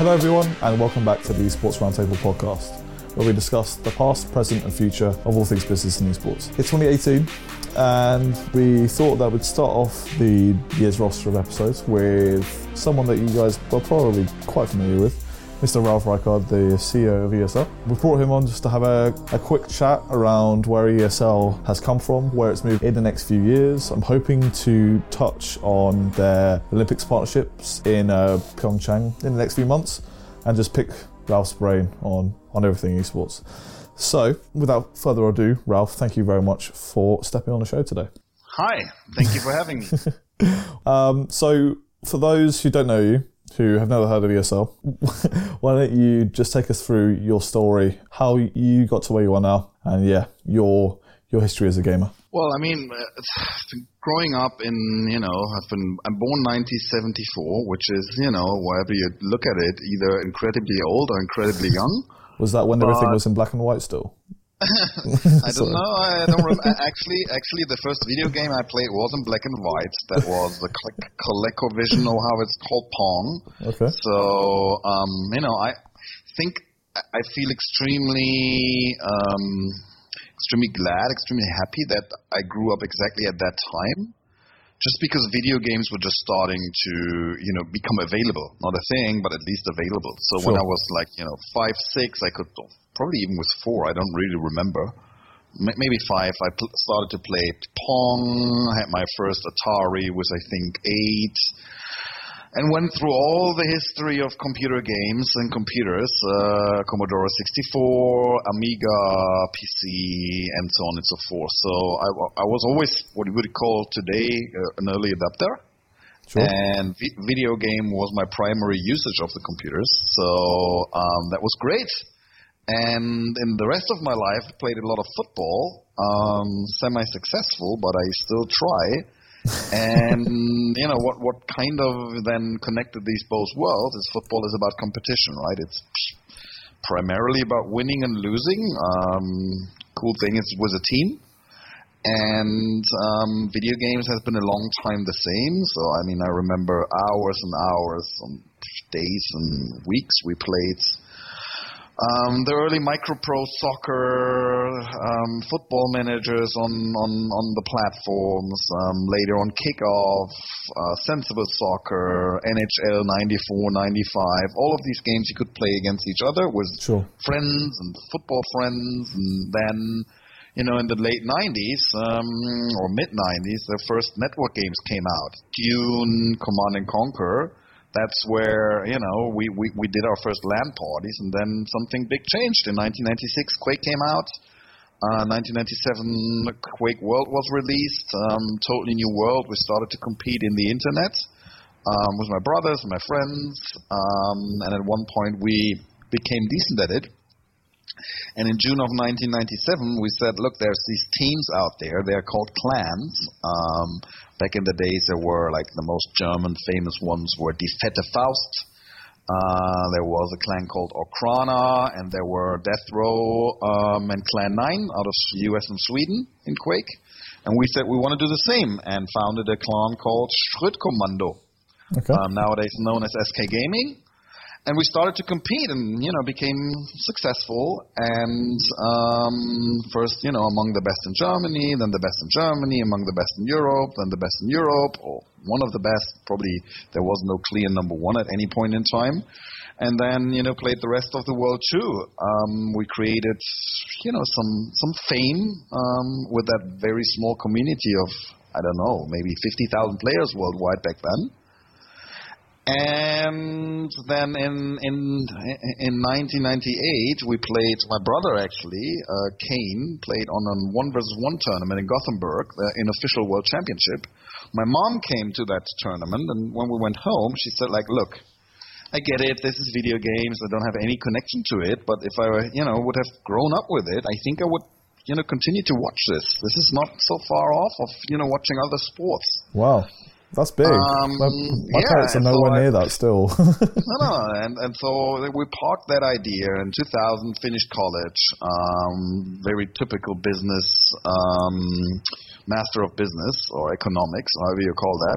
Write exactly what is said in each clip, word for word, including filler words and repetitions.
Hello everyone, and welcome back to the Sports Roundtable podcast, where we discuss the past, present and future of all things business in esports. It's twenty eighteen, and we thought that we'd start off the year's roster of episodes with someone that you guys are probably quite familiar with, Mister Ralf Rykard, the C E O of E S L. We brought him on just to have a, a quick chat around where E S L has come from, where it's moved in the next few years. I'm hoping to touch on their Olympics partnerships in uh, Pyeongchang in the next few months and just pick Ralf's brain on, on everything esports. So, without further ado, Ralf, thank you very much for stepping on the show today. Hi, thank you for having me. um, so, for those who don't know you, who have never heard of E S L, why don't you just take us through your story, how you got to where you are now, and yeah, your your history as a gamer. Well, I mean, growing up in, you know, I've been, I'm born nineteen seventy-four, which is, you know, wherever you look at it, either incredibly old or incredibly young. Was that when but everything was in black and white still? I don't know. I don't remember. Actually, actually, the first video game I played was in black and white. That was the ColecoVision, or how it's called, Pong. Okay. So, um, you know, I think I feel extremely, um, extremely glad, extremely happy that I grew up exactly at that time. Just because video games were just starting to, you know, become available. Not a thing, but at least available. So sure. When I was like, you know, five, six, I could, probably even with four, I don't really remember. M- maybe five, I pl- started to play Pong. I had my first Atari, was I think eight. And went through all the history of computer games and computers, uh, Commodore sixty-four, Amiga, P C, and so on and so forth. So I, I was always what you would call today uh, an early adopter. Sure. And vi- video game was my primary usage of the computers. So um, that was great. And in the rest of my life, I played a lot of football, um, semi-successful, but I still try. And, you know, what, what kind of then connected these both worlds is football is about competition, right? It's primarily about winning and losing. Um, cool thing is with a team. And um, video games has been a long time the same. So, I mean, I remember hours and hours, and days and weeks we played Um, the early micro-pro soccer, um, football managers on, on, on the platforms, um, later on Kickoff, uh, Sensible Soccer, N H L ninety-four, ninety-five, all of these games you could play against each other with sure. friends and football friends. And then, you know, in the late nineties, um, or mid-nineties, the first network games came out. Dune, Command and Conquer. That's where, you know, we, we, we did our first LAN parties, and then something big changed. In nineteen ninety-six, Quake came out. Uh, nineteen ninety-seven, Quake World was released. Um, totally new world. We started to compete in the internet um, with my brothers and my friends. Um, and at one point, we became decent at it. And in June of nineteen ninety-seven, we said, look, there's these teams out there. They're called clans. Um, back in the days, there were, like, the most German famous ones were Die Fette Faust. Uh, there was a clan called Okrana, and there were Death Row um, and Clan nine out of U S and Sweden in Quake. And we said we want to do the same, and founded a clan called Schrittkommando, okay. um, nowadays known as S K Gaming. And we started to compete and, you know, became successful. And um, first, you know, among the best in Germany, then the best in Germany, among the best in Europe, then the best in Europe, or one of the best. Probably there was no clear number one at any point in time. And then, you know, played the rest of the world too. Um, we created, you know, some, some fame um, with that very small community of, I don't know, maybe fifty thousand players worldwide back then. And then in in in nineteen ninety-eight, we played, my brother actually, uh, Kane, played on a one versus one tournament in Gothenburg, the unofficial world championship. My mom came to that tournament, and when we went home, she said, like, look, I get it, this is video games, I don't have any connection to it, but if I, you know, would have grown up with it, I think I would, you know, continue to watch this. This is not so far off of, you know, watching other sports. Wow. That's big. Um, my my yeah, parents are nowhere so near I, that still. no, no. And, and so we parked that idea in two thousand, finished college. Um, very typical business, um, master of business or economics, however you call that.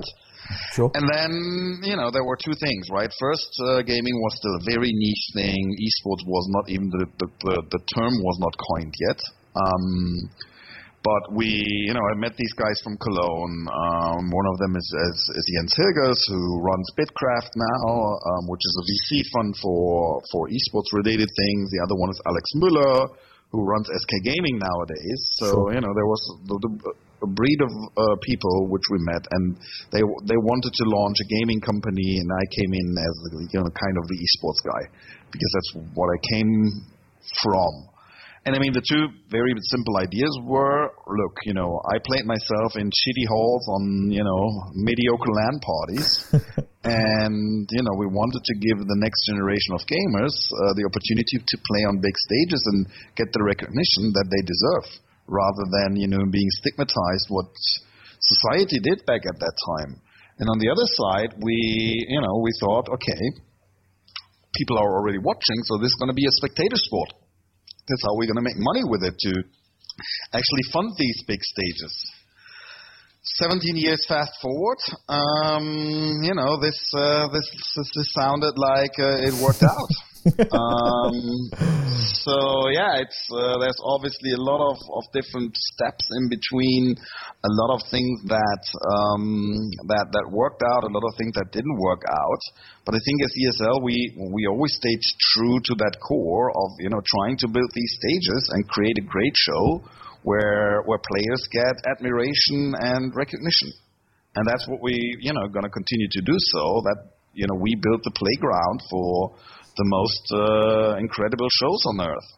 Sure. And then, you know, there were two things, right? First, uh, gaming was still a very niche thing. Esports was not even, the, the, the, the term was not coined yet. Um, but we, you know, I met these guys from Cologne. Um, one of them is, is, is Jens Hilgers, who runs Bitcraft now, um, which is a V C fund for, for esports-related things. The other one is Alex Müller, who runs S K Gaming nowadays. So, sure. you know, there was the, the, a breed of uh, people which we met, and they they wanted to launch a gaming company, and I came in as, you know, kind of the esports guy, because that's what I came from. And I mean, the two very simple ideas were, look, you know, I played myself in shitty halls on, you know, mediocre LAN parties. And, you know, we wanted to give the next generation of gamers uh, the opportunity to play on big stages and get the recognition that they deserve, rather than, you know, being stigmatized what society did back at that time. And on the other side, we, you know, we thought, okay, people are already watching, so this is going to be a spectator sport. That's how we're going to make money with it, to actually fund these big stages. seventeen years fast forward, um, you know, this, uh, this this this sounded like uh, it worked out. um, so yeah, it's uh, there's obviously a lot of, of different steps in between, a lot of things that um, that that worked out, a lot of things that didn't work out. But I think as E S L, we we always stayed true to that core of, you know, trying to build these stages and create a great show where where players get admiration and recognition. And that's what we, you know, going to continue to do, so that, you know, we build the playground for the most uh, incredible shows on Earth.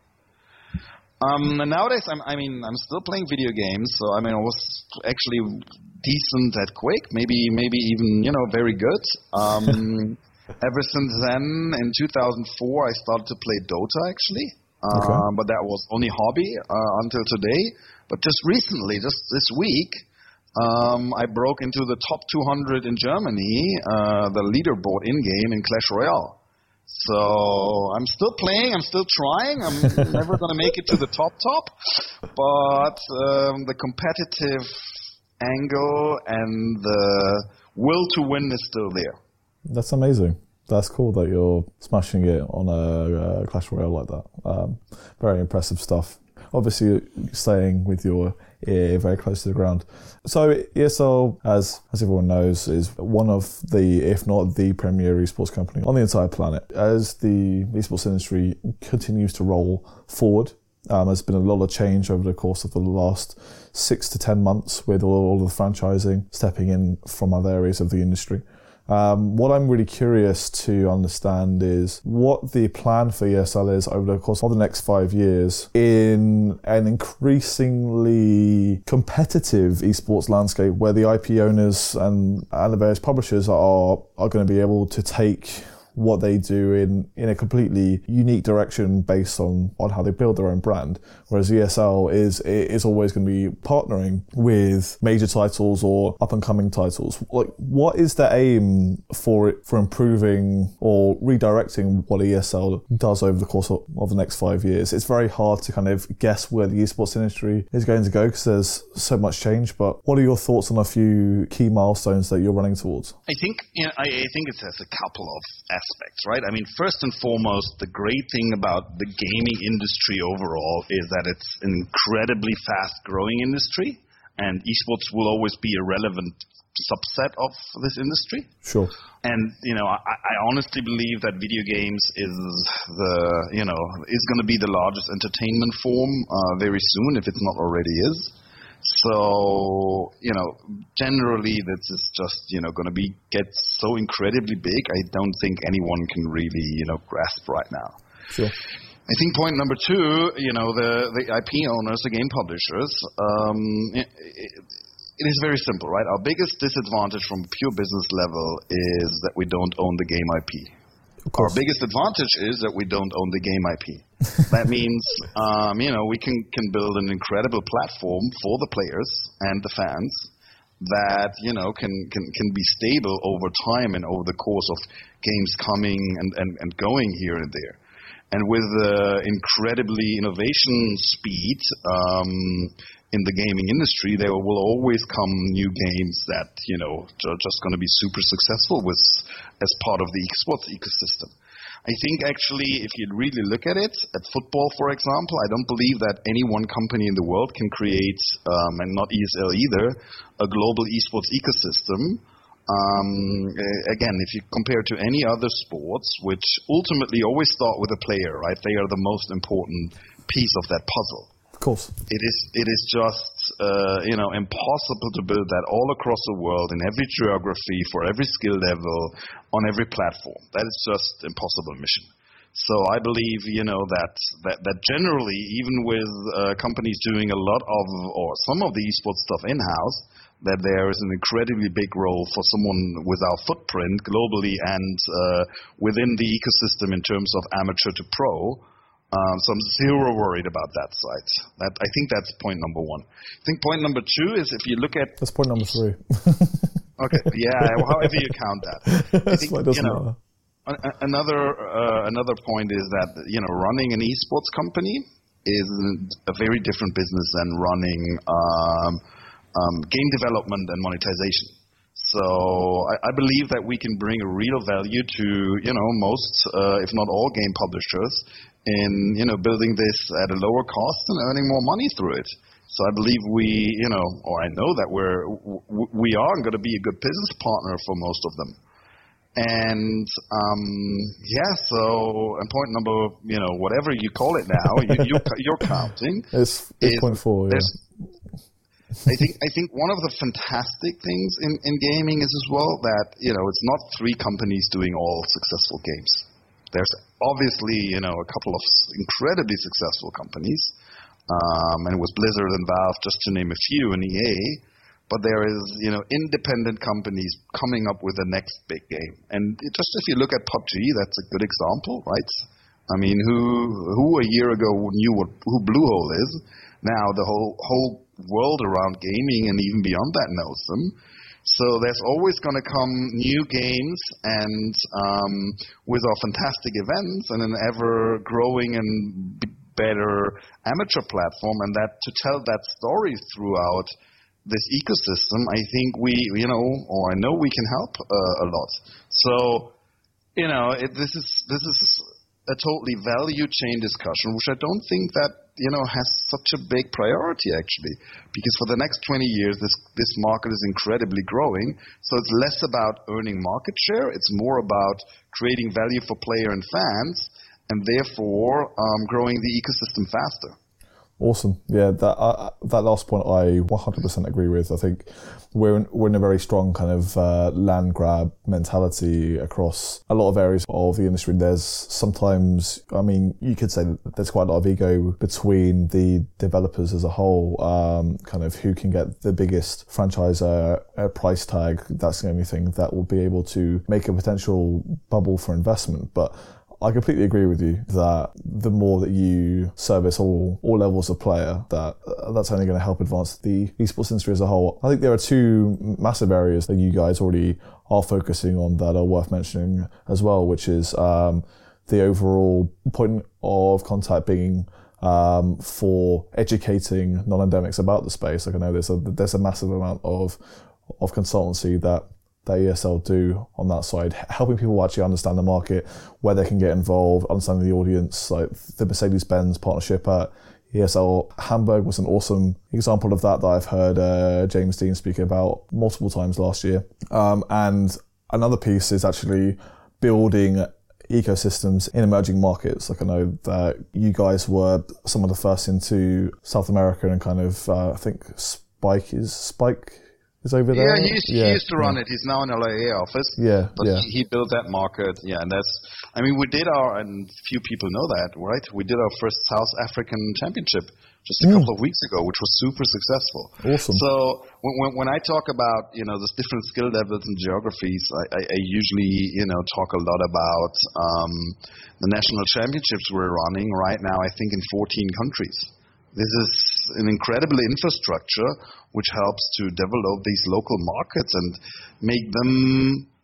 Um, and nowadays, I'm, I mean, I'm still playing video games, so I mean, I was actually decent at Quake, maybe maybe even, you know, very good. Um, ever since then, in two thousand four, I started to play Dota, actually. Okay. Um, but that was only hobby uh, until today. But just recently, just this week, um, I broke into the top two hundred in Germany, uh, the leaderboard in-game in Clash Royale. So I'm still playing, I'm still trying, I'm never going to make it to the top top, but um, the competitive angle and the will to win is still there. That's amazing. That's cool that you're smashing it on a, a Clash Royale like that. Um, very impressive stuff. Obviously, staying with your ear very close to the ground. So E S L, as as everyone knows, is one of the, if not the premier esports company on the entire planet. As the esports industry continues to roll forward, um, there's been a lot of change over the course of the last six to ten months with all, all of the franchising stepping in from other areas of the industry. Um, what I'm really curious to understand is what the plan for E S L is over the course of the next five years in an increasingly competitive esports landscape where the I P owners and, and the various publishers are, are going to be able to take what they do in, in a completely unique direction based on, on how they build their own brand. Whereas E S L is is always going to be partnering with major titles or up-and-coming titles. Like, what is the aim for it, for improving or redirecting what E S L does over the course of, of the next five years? It's very hard to kind of guess where the esports industry is going to go because there's so much change, but what are your thoughts on a few key milestones that you're running towards? I think, you know, I, I think it has a couple of aspects. Aspects, right? I mean, first and foremost, the great thing about the gaming industry overall is that it's an incredibly fast-growing industry, and esports will always be a relevant subset of this industry. Sure. And, you know, I, I honestly believe that video games is the, you know, is going to be the largest entertainment form uh, very soon, if it's not already is. So, you know, generally this is just, you know, going to be get so incredibly big, I don't think anyone can really, you know, grasp right now. Sure. I think point number two, you know, the, the I P owners, the game publishers, um, it, it is very simple, right? Our biggest disadvantage from a pure business level is that we don't own the game I P. Our biggest advantage is that we don't own the game I P. That means, um, you know, we can, can build an incredible platform for the players and the fans that, you know, can, can, can be stable over time and over the course of games coming and, and, and going here and there. And with uh, incredibly innovation speed um, in the gaming industry, there will always come new games that, you know, are just going to be super successful with as part of the esports ecosystem. I think actually, if you really look at it, at football, for example, I don't believe that any one company in the world can create, um, and not E S L either, a global esports ecosystem. Um, again, if you compare to any other sports, which ultimately always start with a player, right? They are the most important piece of that puzzle. Of course. It is it is just, uh, you know, impossible to build that all across the world, in every geography, for every skill level, on every platform. That is just impossible mission. So I believe, you know, that that, that generally, even with uh, companies doing a lot of, or some of the esports stuff in-house, that there is an incredibly big role for someone with our footprint globally and uh, within the ecosystem in terms of amateur to pro. Um, so I'm zero worried about that side. That, I think that's point number one. I think point number two is if you look at... That's point number three. Okay, yeah, however you count that. I think, you know, matter. another uh, another point is that, you know, running an esports company is a very different business than running... Um, Um, game development and monetization. So I, I believe that we can bring a real value to, you know, most, uh, if not all, game publishers in, you know, building this at a lower cost and earning more money through it. So I believe we, you know, or I know that we're, w- we are going to be a good business partner for most of them. And, um, yeah, so, and point number, you know, whatever you call it now, you, you're, you're counting. It's, it's is, point four, yeah. I think I think one of the fantastic things in, in gaming is as well that, you know, it's not three companies doing all successful games. There's obviously, you know, a couple of incredibly successful companies, um, and it was Blizzard and Valve, just to name a few, and E A. But there is, you know, independent companies coming up with the next big game. And it, just if you look at P U B G, that's a good example, right? I mean, who who a year ago knew what who Bluehole is? Now the whole whole world around gaming and even beyond that knows them. So there's always going to come new games, and um, with our fantastic events and an ever-growing and b- better amateur platform, and that to tell that story throughout this ecosystem, I think we, you know, or I know we can help uh, a lot. So, you know, it, this is this is a totally value chain discussion, which I don't think that, you know, has such a big priority, actually, because for the next twenty years, this this market is incredibly growing. So it's less about earning market share. It's more about creating value for player and fans, and therefore um, growing the ecosystem faster. Awesome. Yeah, that uh, that last point I one hundred percent agree with. I think we're in, we're in a very strong kind of uh, land grab mentality across a lot of areas of the industry. There's sometimes, I mean, you could say that there's quite a lot of ego between the developers as a whole, um, kind of who can get the biggest franchise uh, price tag. That's the only thing that will be able to make a potential bubble for investment. But I completely agree with you that the more that you service all all levels of player, that uh, that's only going to help advance the esports industry as a whole. I think there are two massive areas that you guys already are focusing on that are worth mentioning as well, which is um, the overall point of contact being um, for educating non-endemics about the space. Like I know there's a there's a massive amount of of consultancy that that E S L do on that side, helping people actually understand the market, where they can get involved, understanding the audience. Like the Mercedes-Benz partnership at E S L Hamburg was an awesome example of that that I've heard uh, James Dean speak about multiple times last year. Um, and another piece is actually building ecosystems in emerging markets. Like I know that you guys were some of the first into South America, and kind of, uh, I think Spike is Spike. Is over there? Yeah, he used, yeah, he used to run yeah. it. He's now in L A office. Yeah, but yeah. He, he built that market. Yeah, and that's. I mean, we did our, and few people know that, right? We did our first South African championship just a mm. couple of weeks ago, which was super successful. Awesome. So when, when when I talk about, you know, the different skill levels and geographies, I, I, I usually, you know, talk a lot about um, the national championships we're running right now. I think in fourteen countries. This is an incredible infrastructure which helps to develop these local markets and make them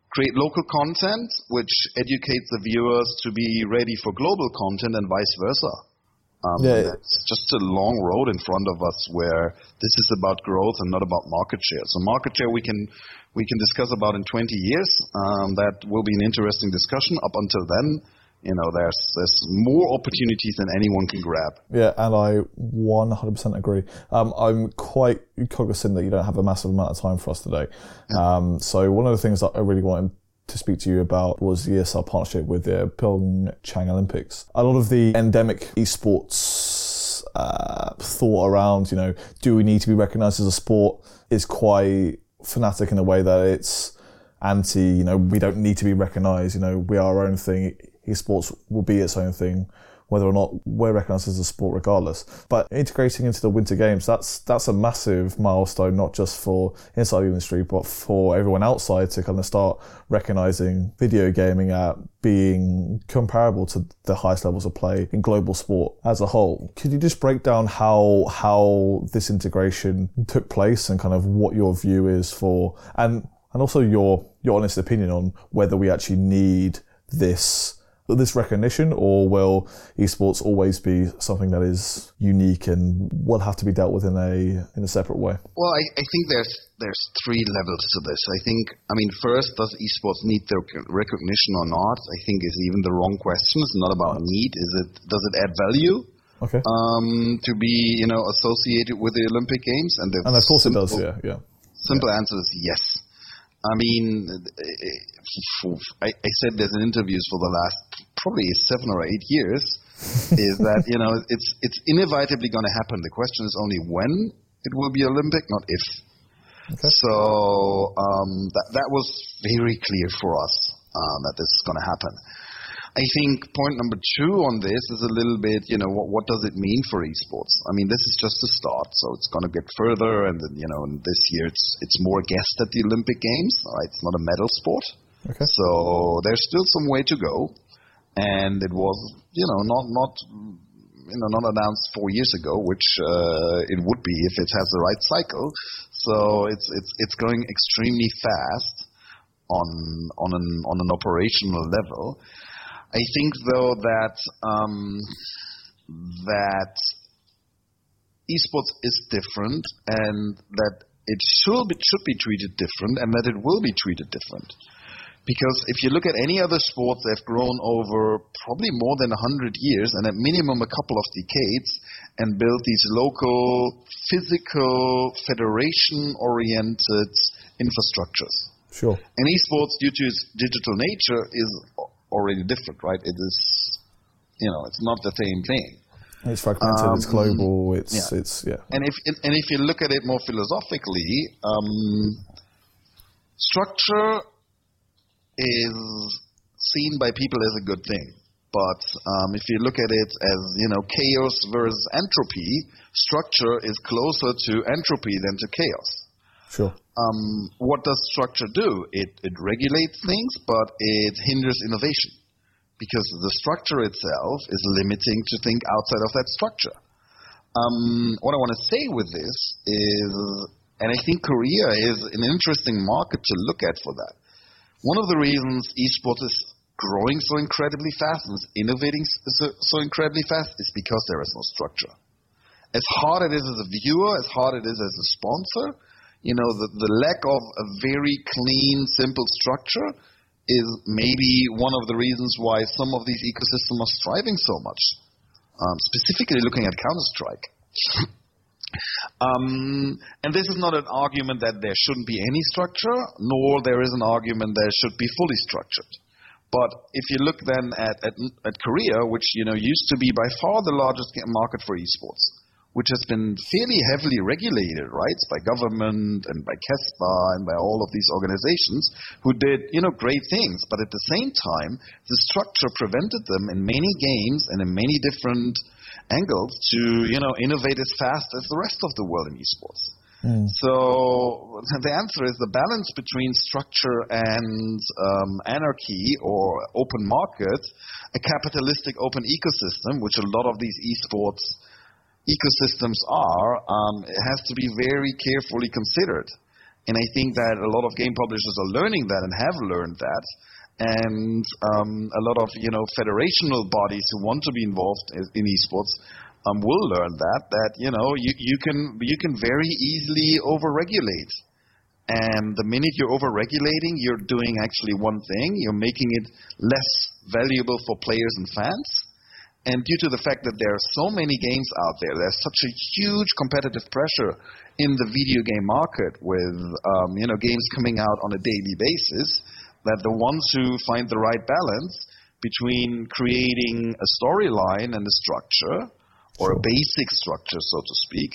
create local content, which educates the viewers to be ready for global content and vice versa. Um, yeah, it's just a long road in front of us where this is about growth and not about market share. So market share we can we can discuss about in twenty years. Um, that will be an interesting discussion. Up until then, you know, there's there's more opportunities than anyone can grab. Yeah, and I one hundred percent agree. Um, I'm quite cognizant that you don't have a massive amount of time for us today. Yeah. Um, so one of the things that I really wanted to speak to you about was the E S L partnership with the Pyeongchang Olympics. A lot of the endemic esports uh, thought around, you know, do we need to be recognised as a sport is quite fanatic in a way that it's anti, you know, we don't need to be recognised, you know, we are our own thing. Esports will be its own thing, whether or not we're recognised as a sport regardless. But integrating into the Winter Games, that's that's a massive milestone, not just for inside the industry, but for everyone outside to kind of start recognising video gaming at being comparable to the highest levels of play in global sport as a whole. Could you just break down how how this integration took place and kind of what your view is for, and and also your your honest opinion on whether we actually need this this recognition, or will esports always be something that is unique and will have to be dealt with in a in a separate way? Well, I, I think there's there's three levels to this. I think, I mean, first, does esports need the recognition or not? I think is even the wrong question. It's not about need. Is it? Does it add value? Okay. Um, to be, you know, associated with the Olympic Games, and, and of course simple, it does. Yeah, yeah. Simple yeah. answer is yes. I mean, I, I said this in interviews for the last probably seven or eight years, is that, you know, it's it's inevitably going to happen. The question is only when it will be Olympic, not if. Okay. So um, that that was very clear for us uh, that this is going to happen. I think point number two on this is a little bit, you know, what, what does it mean for esports? I mean, this is just a start, so it's going to get further, and then, you know, this year it's it's more guest at the Olympic Games. Right? It's not a medal sport, okay. So there's still some way to go, and it was, you know, not not you know not announced four years ago, which uh, it would be if it has the right cycle. So it's it's it's going extremely fast on on an on an operational level. I think, though, that um, that esports is different, and that it should be, should be treated different, and that it will be treated different. Because if you look at any other sports, they've grown over probably more than one hundred years, and at minimum a couple of decades, and built these local, physical, federation-oriented infrastructures. Sure. And esports, due to its digital nature, is already different, right? It is, you know, it's not the same thing. It's fragmented. Um, it's global. It's yeah. it's yeah. And if and if you look at it more philosophically, um, structure is seen by people as a good thing. But um, if you look at it as, you know, chaos versus entropy, structure is closer to entropy than to chaos. Sure. Um, what does structure do? It, it regulates things, but it hinders innovation, because the structure itself is limiting to think outside of that structure. Um, what I want to say with this is, and I think Korea is an interesting market to look at for that. One of the reasons esports is growing so incredibly fast and is innovating so, so incredibly fast is because there is no structure. As hard it is as a viewer, as hard it is as a sponsor, you know, the, the lack of a very clean, simple structure is maybe one of the reasons why some of these ecosystems are thriving so much, um, specifically looking at Counter-Strike. um, and this is not an argument that there shouldn't be any structure, nor there is an argument that it should be fully structured. But if you look then at, at, at Korea, which, you know, used to be by far the largest market for esports, which has been fairly heavily regulated, right, by government and by KESPA and by all of these organizations who did, you know, great things. But at the same time, the structure prevented them in many games and in many different angles to, you know, innovate as fast as the rest of the world in esports. Mm. So the answer is the balance between structure and um, anarchy or open market, a capitalistic open ecosystem, which a lot of these esports ecosystems are, um, it has to be very carefully considered. And I think that a lot of game publishers are learning that and have learned that. And um, a lot of, you know, federational bodies who want to be involved in esports um, will learn that, that, you know, you, you can you can very easily overregulate. And the minute you're overregulating, you're doing actually one thing. You're making it less valuable for players and fans. And due to the fact that there are so many games out there, there's such a huge competitive pressure in the video game market with, um, you know, games coming out on a daily basis, that the ones who find the right balance between creating a storyline and a structure, or a basic structure, so to speak,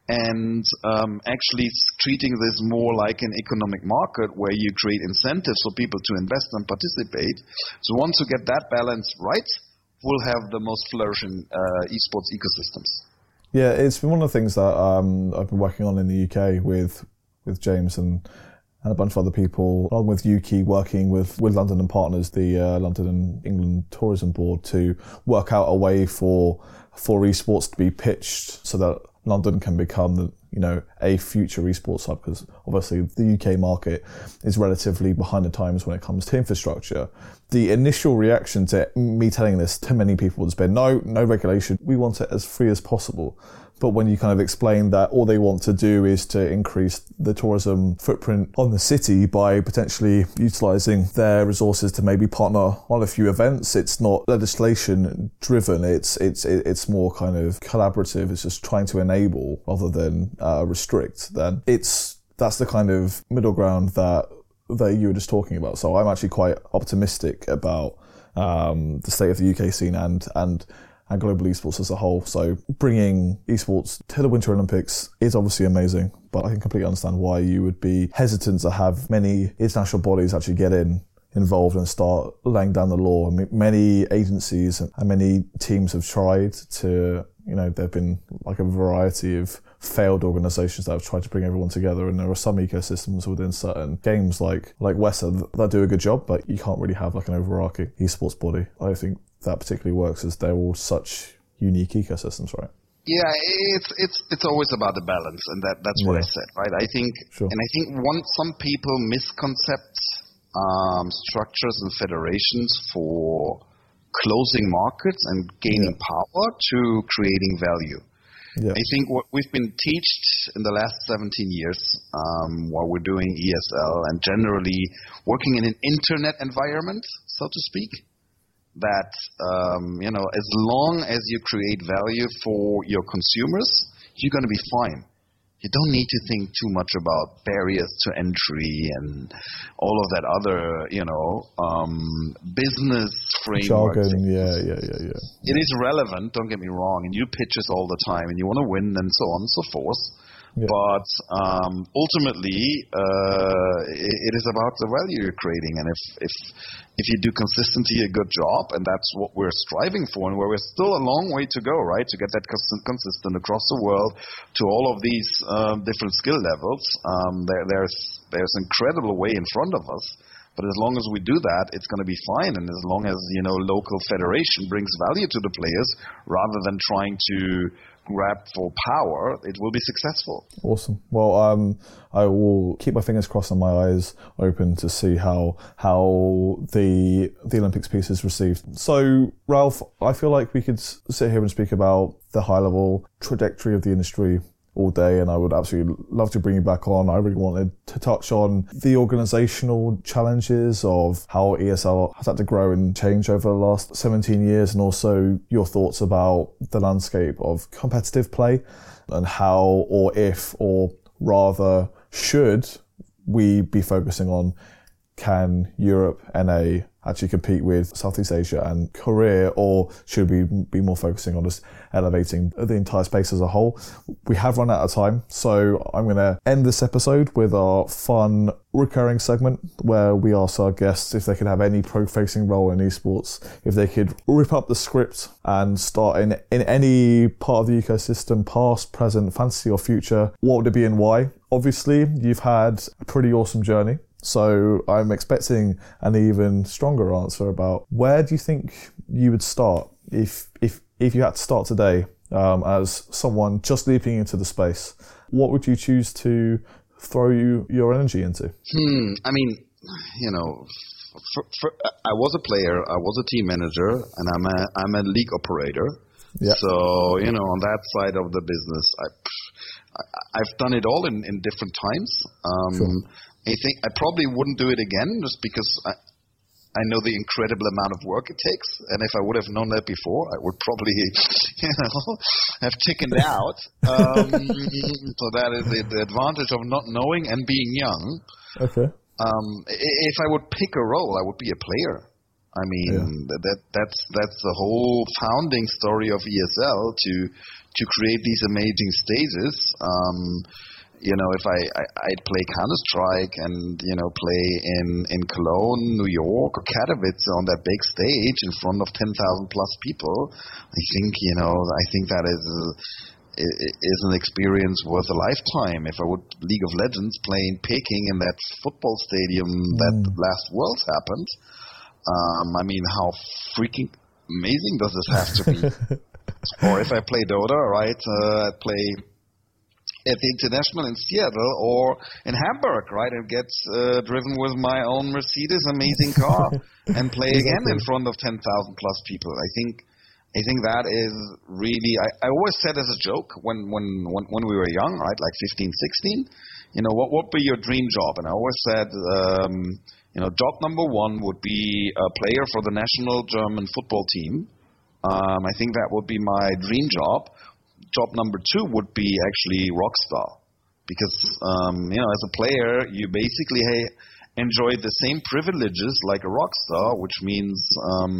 and um, actually treating this more like an economic market where you create incentives for people to invest and participate. So once you get that balance right, we'll have the most flourishing uh, esports ecosystems. Yeah, it's been one of the things that um, I've been working on in the U K with with James and, and a bunch of other people, along with Yuki, working with, with London and Partners, the uh, London and England Tourism Board, to work out a way for for esports to be pitched so that London can become the, you know, a future esports hub, because obviously the U K market is relatively behind the times when it comes to infrastructure. The initial reaction to me telling this to many people has been, no, no regulation. We want it as free as possible. But when you kind of explain that all they want to do is to increase the tourism footprint on the city by potentially utilising their resources to maybe partner on a few events, it's not legislation driven. It's it's it's more kind of collaborative. It's just trying to enable rather than uh, restrict. Then it's that's the kind of middle ground that that you were just talking about. So I'm actually quite optimistic about um, the state of the U K scene and and. and global esports as a whole. So bringing esports to the Winter Olympics is obviously amazing, but I can completely understand why you would be hesitant to have many international bodies actually get in involved and start laying down the law. I mean, many agencies and many teams have tried to, you know, there have been like a variety of failed organisations that have tried to bring everyone together, and there are some ecosystems within certain games like like WESA that do a good job, but you can't really have like an overarching esports body. I think that particularly works as they're all such unique ecosystems, right? Yeah, it's it's it's always about the balance, and that that's what yeah. I said, right? I think, sure. and I think one some people misconcept um, structures and federations for closing markets and gaining yeah. power to creating value. Yeah. I think what we've been taught in the last seventeen years, um, while we're doing E S L and generally working in an internet environment, so to speak, that, um, you know, as long as you create value for your consumers, you're going to be fine. You don't need to think too much about barriers to entry and all of that other, you know, um, business frameworks. Jargon, yeah, yeah, yeah, yeah. It is relevant, don't get me wrong, and you pitch us all the time, and you want to win, and so on and so forth. Yeah. But um, ultimately, uh, it, it is about the value you're creating, and if if if you do consistently a good job, and that's what we're striving for, and where we're still a long way to go, right, to get that consistent, consistent across the world to all of these um, different skill levels. Um, there, there's there's incredible way in front of us. But as long as we do that, it's going to be fine. And as long as, you know, local federation brings value to the players rather than trying to grab for power, it will be successful. Awesome. Well, um, I will keep my fingers crossed and my eyes open to see how how the the Olympics piece is received. So, Ralph, I feel like we could sit here and speak about the high-level trajectory of the industry all day, and I would absolutely love to bring you back on. I really wanted to touch on the organisational challenges of how E S L has had to grow and change over the last seventeen years, and also your thoughts about the landscape of competitive play and how, or if, or rather should we be focusing on, can Europe, N A actually compete with Southeast Asia and Korea, or should we be more focusing on just elevating the entire space as a whole? We have run out of time, so I'm going to end this episode with our fun recurring segment where we ask our guests if they could have any pro-facing role in esports, if they could rip up the script and start in, in any part of the ecosystem, past, present, fantasy or future, what would it be and why? Obviously, you've had a pretty awesome journey. So I'm expecting an even stronger answer about where do you think you would start if if if you had to start today um, as someone just leaping into the space? What would you choose to throw you, your energy into? Hmm. I mean, you know, for, for, I was a player, I was a team manager, and I'm a I'm a league operator. Yeah. So, you know, on that side of the business, I, I I've done it all in, in different times. Um, sure. I think I probably wouldn't do it again, just because I, I know the incredible amount of work it takes, and if I would have known that before, I would probably, you know, have chickened out. Um, so that is the, the advantage of not knowing and being young. Okay. Um, if I would pick a role, I would be a player. I mean, yeah. that that's that's the whole founding story of E S L, to to create these amazing stages. Um, You know, if I, I, I'd play Counter-Strike and, you know, play in, in Cologne, New York, or Katowice on that big stage in front of ten thousand plus people, I think, you know, I think that is is an experience worth a lifetime. If I would League of Legends play in Peking in that football stadium mm. that last Worlds happened, um, I mean, how freaking amazing does this have to be? Or if I play Dota, right, uh, I'd play at the International in Seattle or in Hamburg, right, and get uh, driven with my own Mercedes amazing car and play exactly. again in front of ten thousand plus people. I think I think that is really, I, I always said as a joke when, when, when, when we were young, right, like fifteen, sixteen, you know, what would be your dream job? And I always said, um, you know, job number one would be a player for the national German football team. Um, I think that would be my dream job. Job number two would be actually rock star, because um, you know, as a player, you basically hey, enjoy the same privileges like a rock star, which means um,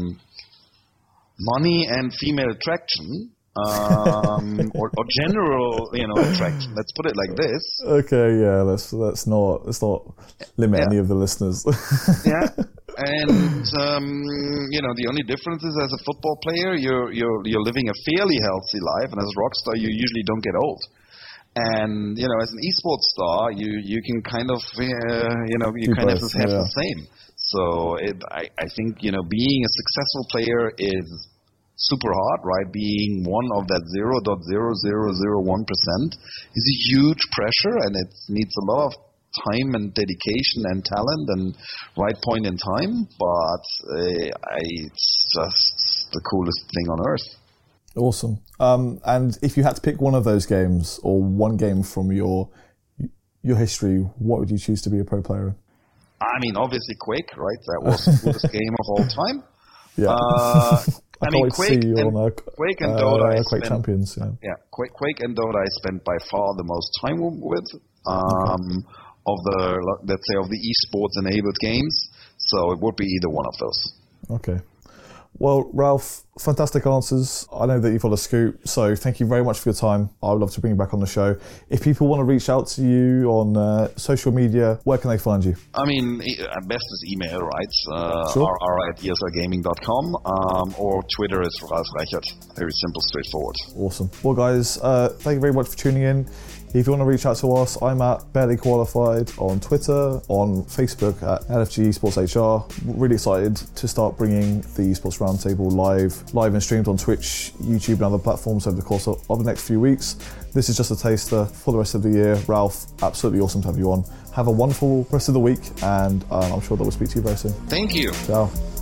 money and female attraction, um, or, or general, you know, attraction. Let's put it like this. Okay, yeah, let's let's not let's not limit yeah. any of the listeners. Yeah. And um, you know, the only difference is, as a football player, you're you're you're living a fairly healthy life, and as a rock star, you usually don't get old. And you know, as an esports star, you you can kind of uh, you know you Keep kind both, of have yeah. the same. So it, I I think, you know, being a successful player is super hard, right? Being one of that zero point zero zero zero one percent is a huge pressure, and it needs a lot of time and dedication and talent and right point in time, but uh, I, it's just the coolest thing on earth. Awesome. Um, and if you had to pick one of those games, or one game from your your history, what would you choose to be a pro player in? I mean, obviously Quake, right? That was the coolest game of all time. Yeah. Uh, I, I mean, Quake and, on, uh, Quake and Dota, uh, I Quake spent, Champions, yeah. Yeah, Quake, Quake and Dota, I spent by far the most time with. Um, okay. Of the, let's say, of the esports enabled games, so it would be either one of those. Okay. Well, Ralf, fantastic answers. I know that you've got a scoop, so thank you very much for your time. I would love to bring you back on the show. If people want to reach out to you on uh, social media, where can they find you? I mean, best is email, right? Uh, sure. r r at e s l gaming dot com, um, or Twitter is Ralf Reichert. Very simple, straightforward. Awesome. Well, guys, uh, thank you very much for tuning in. If you want to reach out to us, I'm at Barely Qualified on Twitter, on Facebook at L F G Esports H R. Really excited to start bringing the Esports Roundtable live, live and streamed on Twitch, YouTube and other platforms over the course of, of the next few weeks. This is just a taster for the rest of the year. Ralf, absolutely awesome to have you on. Have a wonderful rest of the week, and um, I'm sure that we'll speak to you very soon. Thank you. Ciao.